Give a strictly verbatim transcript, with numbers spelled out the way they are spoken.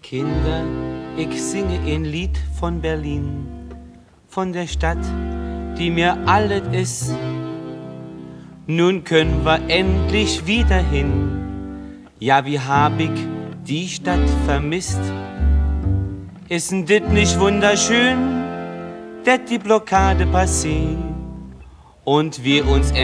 Kinder, ich singe ein Lied von Berlin, von der Stadt, die mir alles ist. Nun können wir endlich wieder hin. Ja, wie hab ich die Stadt vermisst? Ist denn dit nicht wunderschön, dat die Blockade passé und wir uns